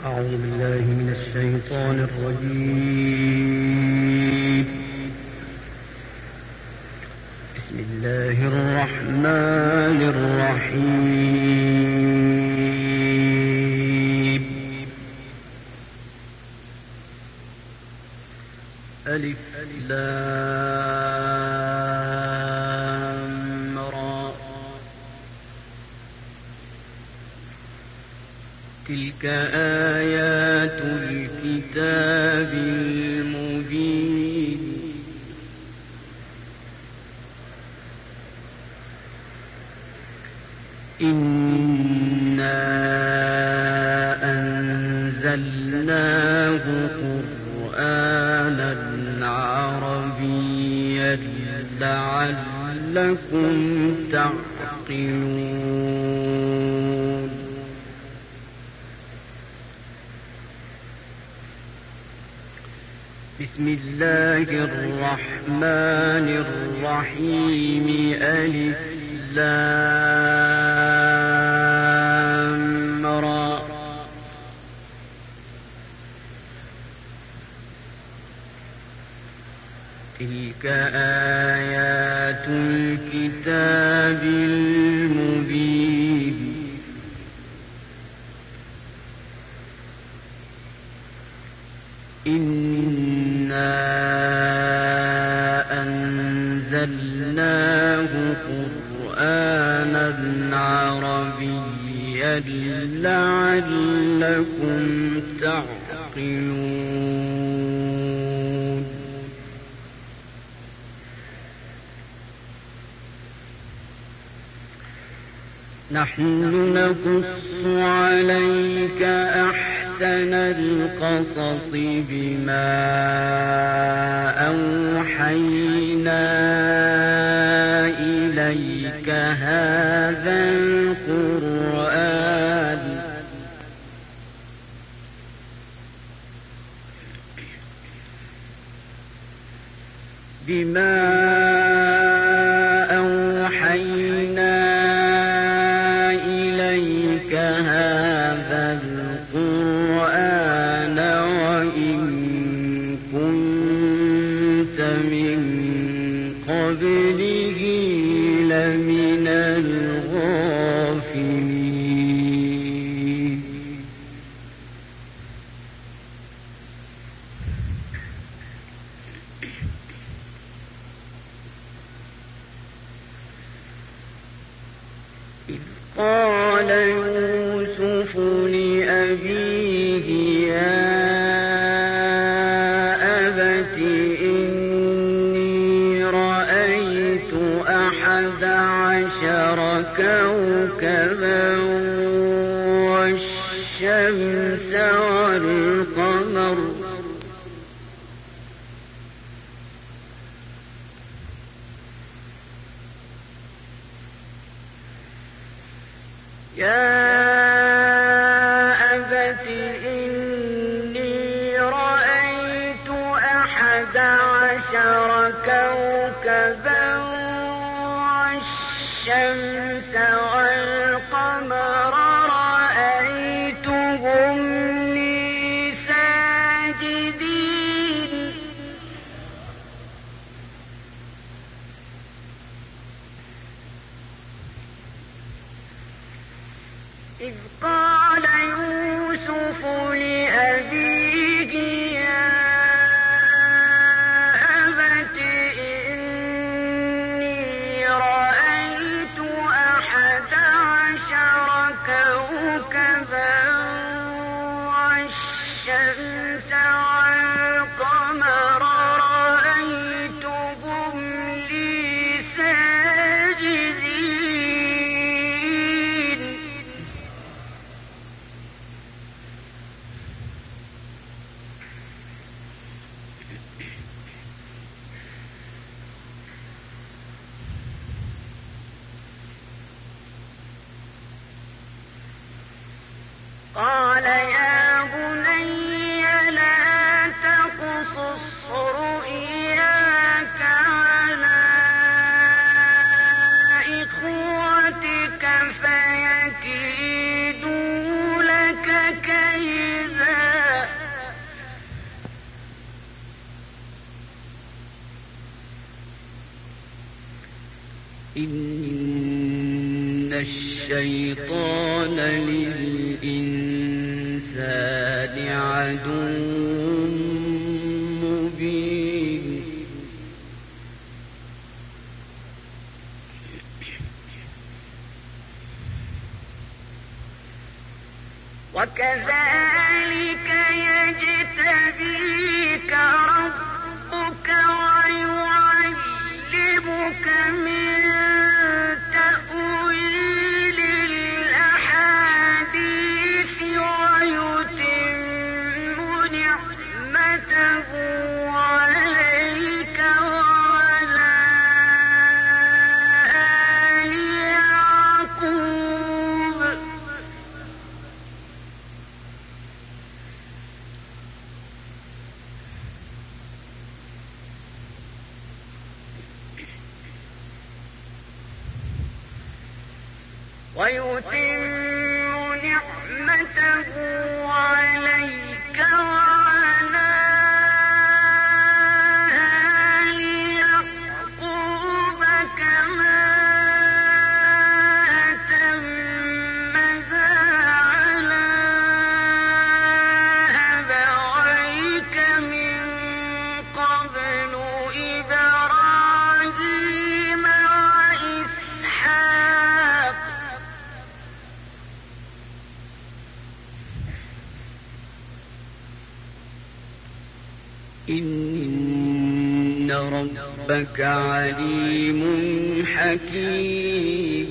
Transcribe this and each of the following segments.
أعوذ بالله من الشيطان الرجيم. بسم الله الرحمن الرحيم. ألف لام را. تلك آيات الكتاب المبين. إنا أنزلناه قرآنا عربيا لعلكم تعقلون. بسم الله الرحمن الرحيم. ألف لام را. تلك آيات الكتاب المبين. إنا أنزلناه قرآنا عربيا لعلكم تعقلون. نحن نقص عليك أحسن القصص بما أوحينا إليك هذا القرآن وإن كنت من قبله لمن الغافلين. إذ قال يوسف لأبيه يا أبت إني رأيت 11 كوكبا والشمس والقمر يا أبت إني رأيت 11 كوكبا والشمس والقمر رأيتهم لي ساجدين. إذ قال يوسف لأبيه يا أبت إني رأيت 11 كوكبا والشمس والقمر رأيتهم لي ساجدين. قال يا بني لا تقصص رؤياك على إخوتك فيكيدوا لك كيدا. إن الشيطان للإنسان عدو مبين وكذلك يجتبيك ربك ويعلمك من تأويل الأحاديث ويتم نعمته عليك وعلى آل يعقوب كما أتمها على أبويك من قبل إبراهيم وإسحاق إن ربك عليم حكيم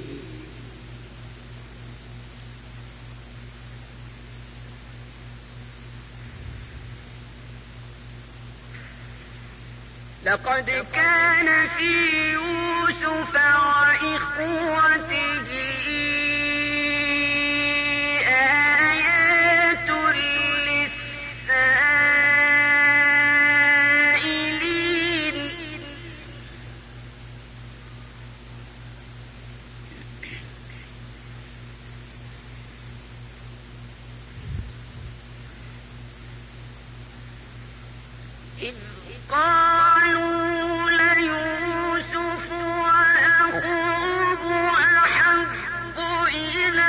لقد كان في يوسف وإخوته آيات للسائلين إذ قالوا ليوسف وأخوه أحب إلى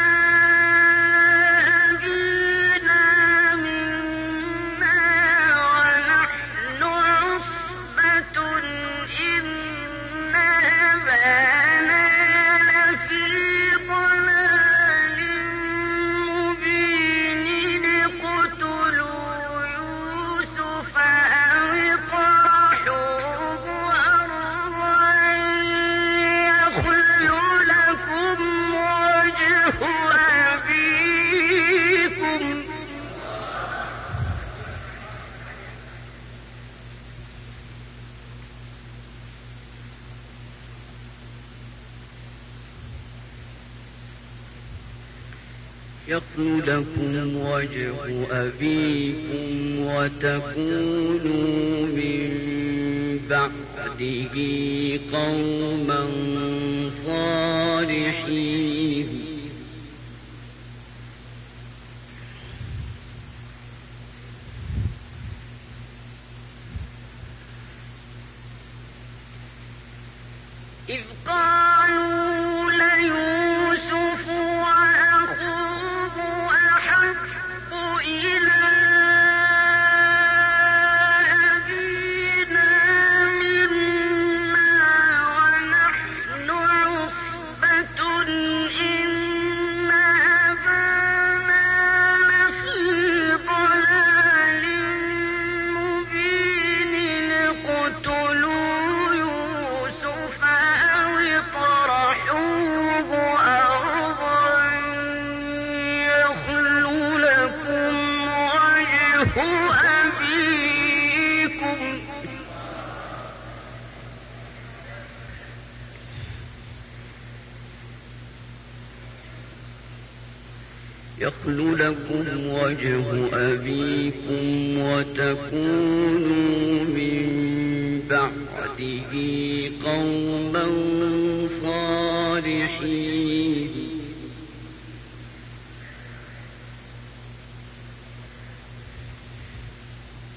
أبينا منا ونحن عصبة إن أبانا لفي ضلال مبين اقتلوا يوسف أو اطرحوه أرضا يخل لكم وجه أبيكم يخل لكم وجه أبيكم وتكونوا من بعده قوما صالحين إذ قالوا ليوسف وأخوه أحب إلى أبينا منا ونحن عصبة إن أبانا لفي ضلال مبين اقتلوا يوسف أو اطرحوه أرضا يخل لكم وجه أبيكم يخل لكم وجه أبيكم وتكونوا من بعده قوما صالحين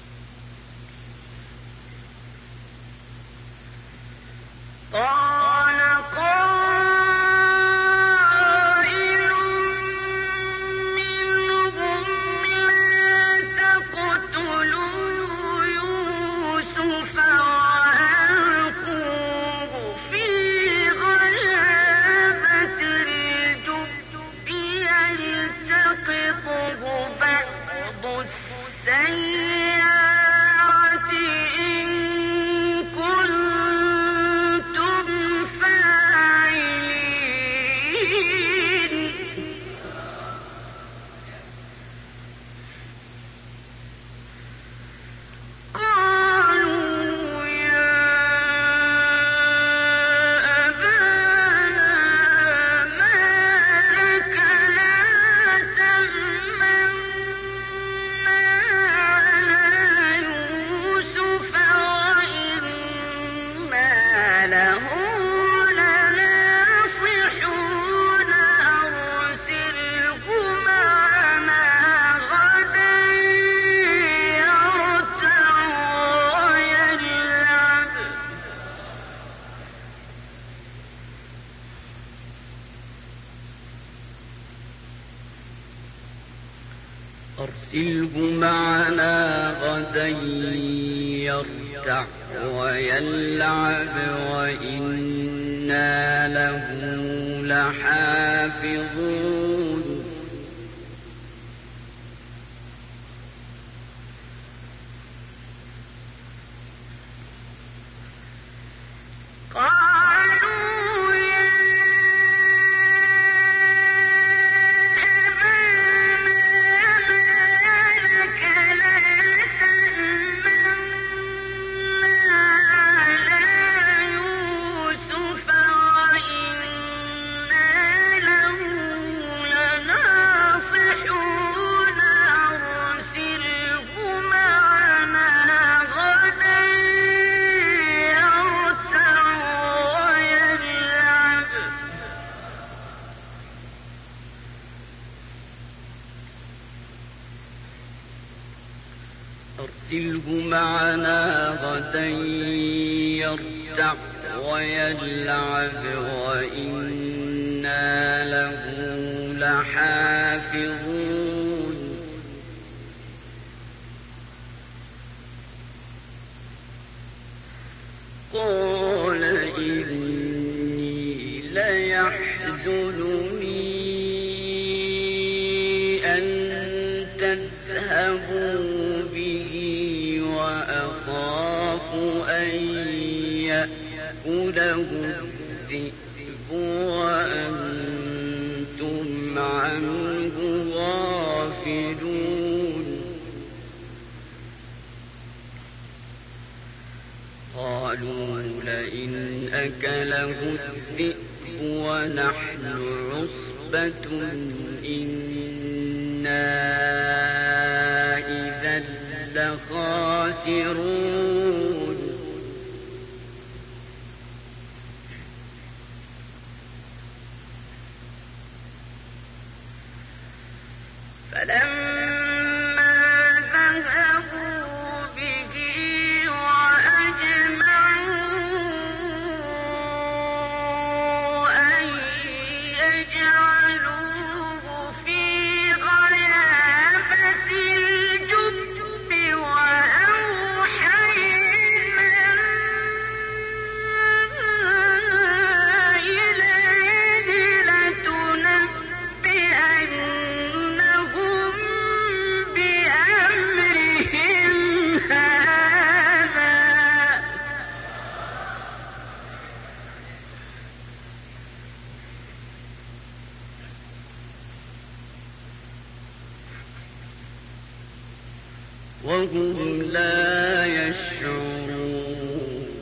قال أرسله معنا غدا يرتع ويلعب وإنا له لحافظون أرسله معنا غدا يرتع ويلعب وإنا له لحافظون قال إني ليحزنني أن تذهبوا وأخاف أن يأكله الذئب وأنتم عنه غافلون قالوا لئن أكله الذئب ونحن عصبة إنا إذا لخاسرون فلما ذهبوا به وأجمعوا أن يجعلوه في غيابة الجب وأوحينا إليه لتنبئنهم بأمرهم هذا وهم لا يشعرون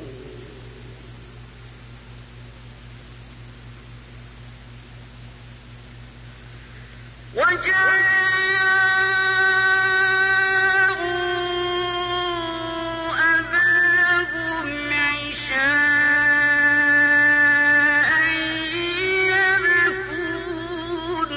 وجاءوا أباهم عشاء يبكون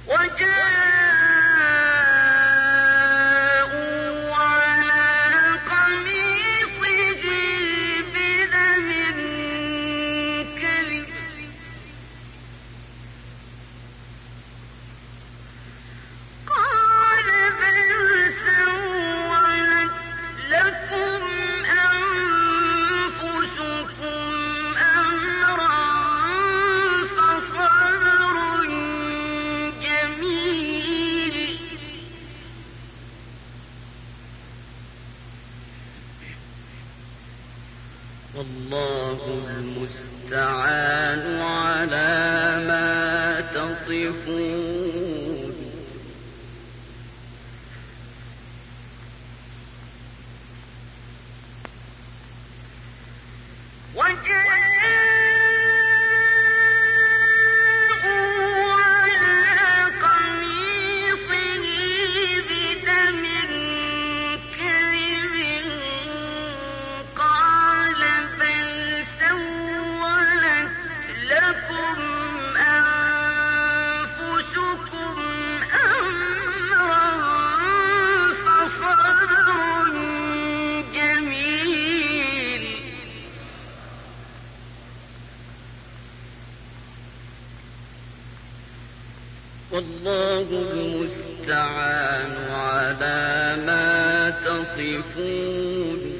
والله المستعان على ما تصفون والله المستعان على ما تصفون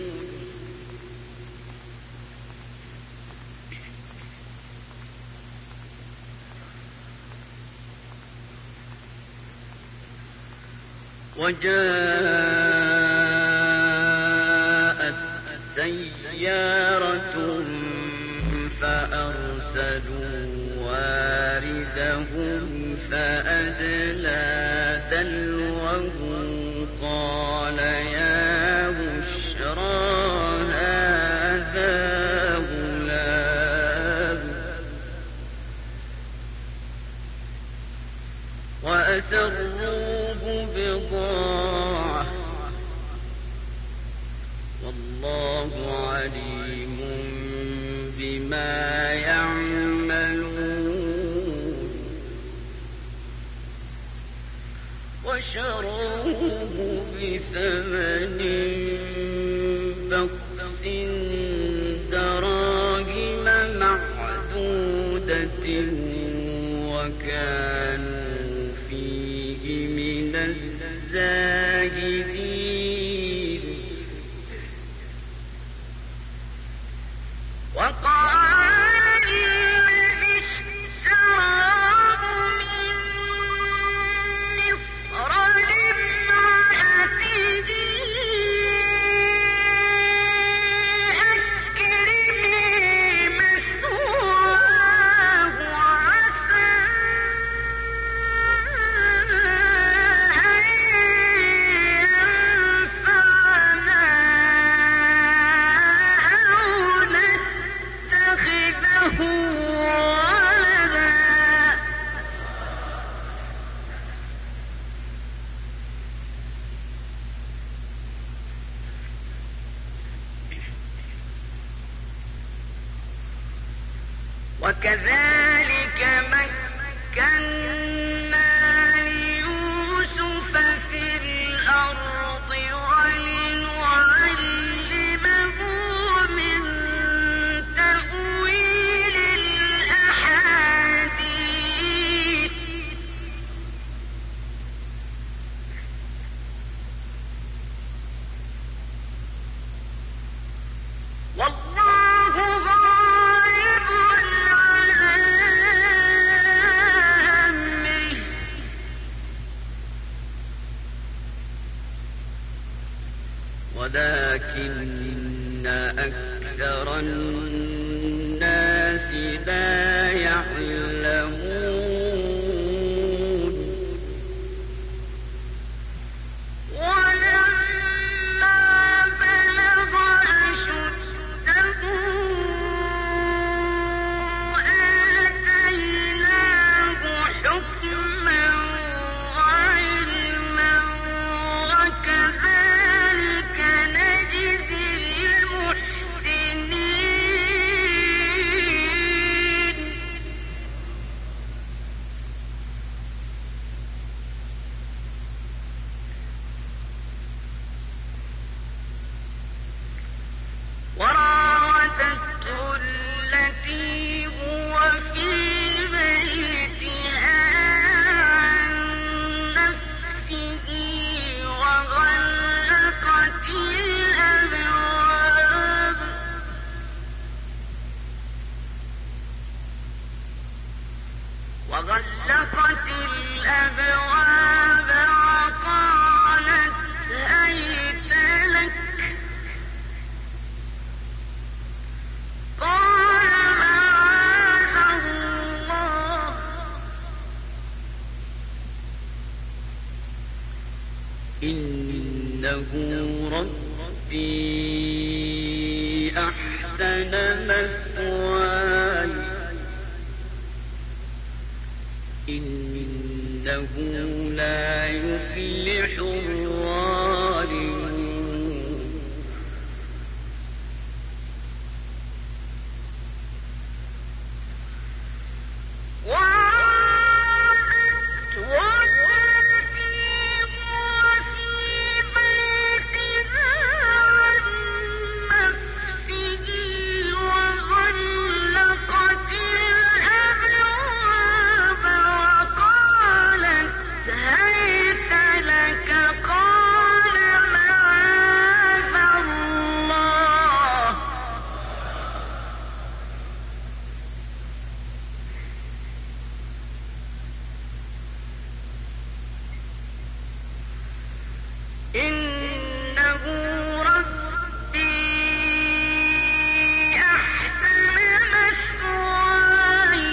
وجاءت سيارة فأرسلوا واردهم فأدلى دلوه قال يا بشرى هذا غلام وأسروه بضاعة والله عليم بما يعملون وشروه بثمن بخس دراهم معدودة وكانوا فيه من الزاهدين وقال الذي اشتراه من مصر لامرأته أكرمي مثواه عسى أن ينفعنا أو نتخذه ولدا وكذلك مكنا ليوسف في الأرض ولنعلمه من تأويل الأحاديث والله غالب على أمره ولكن أكثر الناس لا يعلمون ولما بلغ أشده آتيناه حكما وعلما وكذلك نجزي المحسنين وغلقت الأبواب وقالت هيت لك قال معاذ الله إنه ربي أحسن مثواي إنه لا يفلح الظالمون إنه ربي أحسن مثواي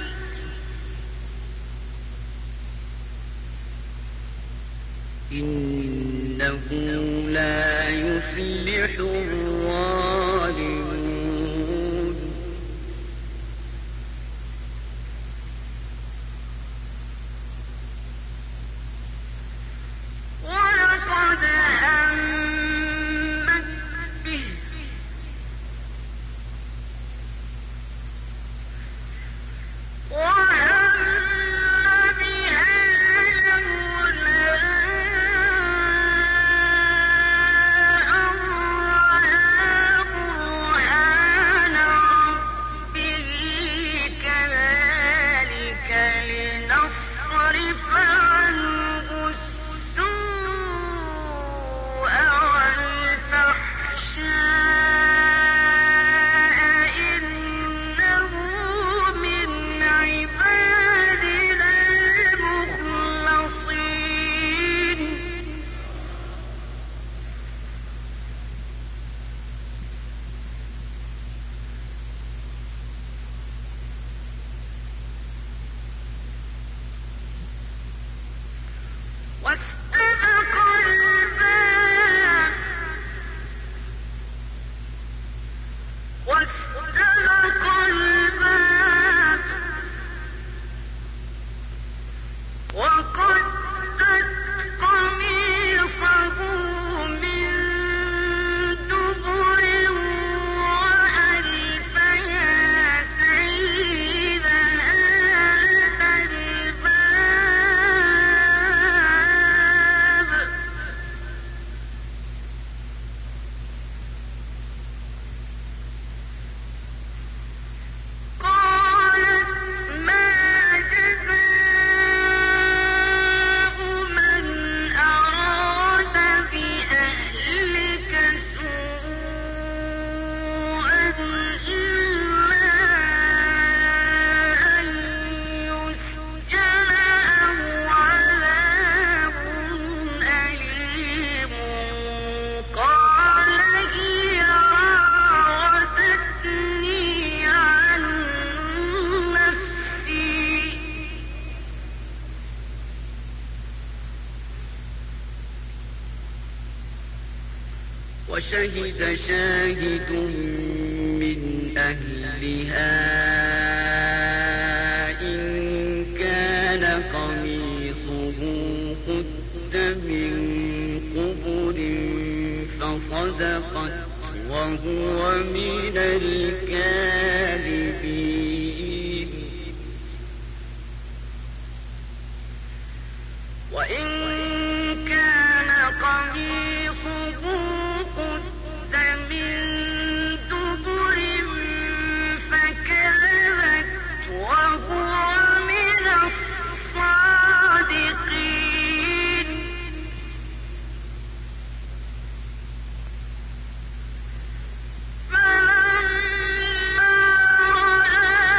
إنه لا يفلح الظالمون ولقد همت به وهم بها لولا أن رأى برهان ربه كذلك لنصرف عنه السوء والفحشاء إنه من عبادنا المخلصين واستبق الباب وقدت قميصه من دبر وألف يا سيدها لدى الباب قالت ما جزاء من أراد بأهلك سوءا إلا أن يسجن أو عذاب أليم قال هي راودتني عن نفسي وشهد شاهد من أهلها إن كان قميصه قد من قبل فصدقت وهو من الكاذبين وإن كان قميصه قد من دبر فكذبت وهو من الصادقين فلما رأى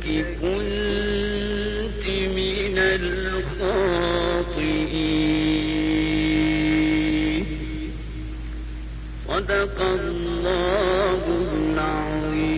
كنت من الخاطئين. صدق الله العظيم.